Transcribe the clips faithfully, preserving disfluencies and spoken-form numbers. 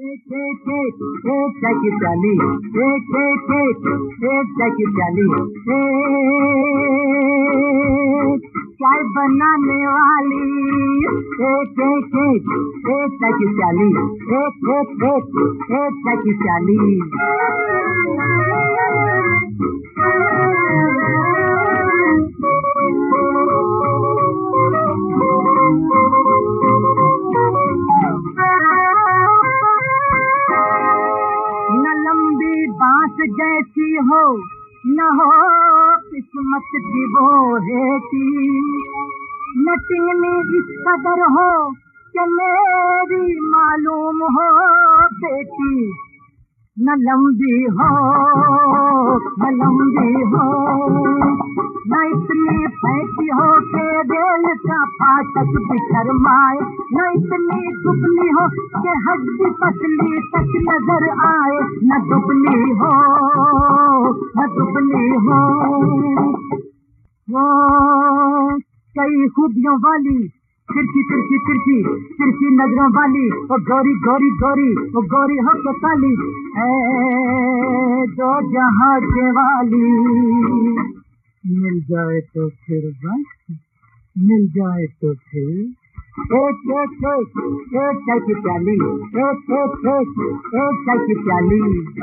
एक एक एक एक चाय की प्याली, एक एक एक एक चाय की प्याली, एक चाय बनाने वाली, एक एक एक एक चाय की प्याली, एक एक एक एक चाय की प्याली। बांस जैसी हो न हो किस्मत की वो हेती, न टीनी इस कदर हो कि मेरी मालूम हो बेटी, न लंबी हो न लंबी हो, न इतनी फैकी हो के रेल का फाटक बिखर माए, न इतनी दुबली हो कि हड्डी पतली तक नजर आए, न दुबली हो न दुबली हो। वो कई खूबियों वाली तिरछी तिरछी तिरछी तिरछी नजरों वाली, वो गोरी गोरी गोरी वो गोरी हो के काली, दो जहां के वाली, मिल जाए तो फिर बस मिल जाए तो फिर एक एक एक एक चाय की प्याली, एक एक एक एक चाय की प्याली।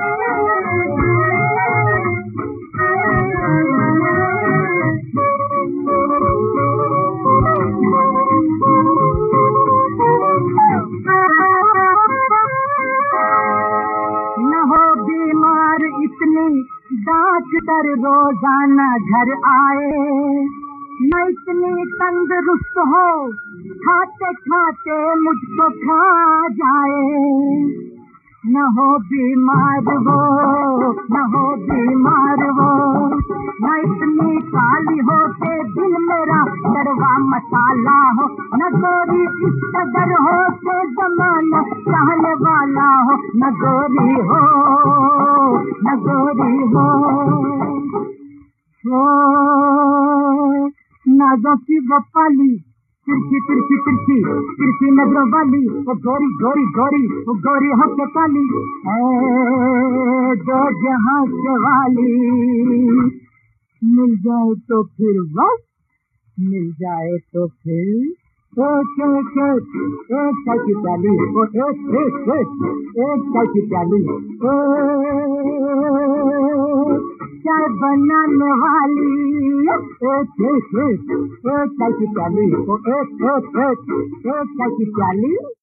न हो बीमार इतनी डॉक्टर रोजाना घर आए, न इतनी तंदुरुस्त हो खाते खाते मुझको खा जाए, न हो बीमार वो न हो बीमार वो, न इतनी काली हो के दिल मेरा कड़वा मसाला हो, न गोरी इस कदर हो के जमाना चाहने वाला हो, न गोरी हो न गोरी हो, हो नाजों की वो पाली तिरछी तिरछी तिरछी तिरछी नजरों वाली, वो गोरी गोरी गोरी वो गोरी हो के काली, दो जहां के वाली, मिल जाए तो फिर बस मिल जाए तो फिर एक एक एक एक चाय की प्याली, वो एक एक एक एक चाय की प्याली, चाय बनाने वाली, एक एक एक एक चाय की प्याली, वो एक एक एक एक चाय की प्याली।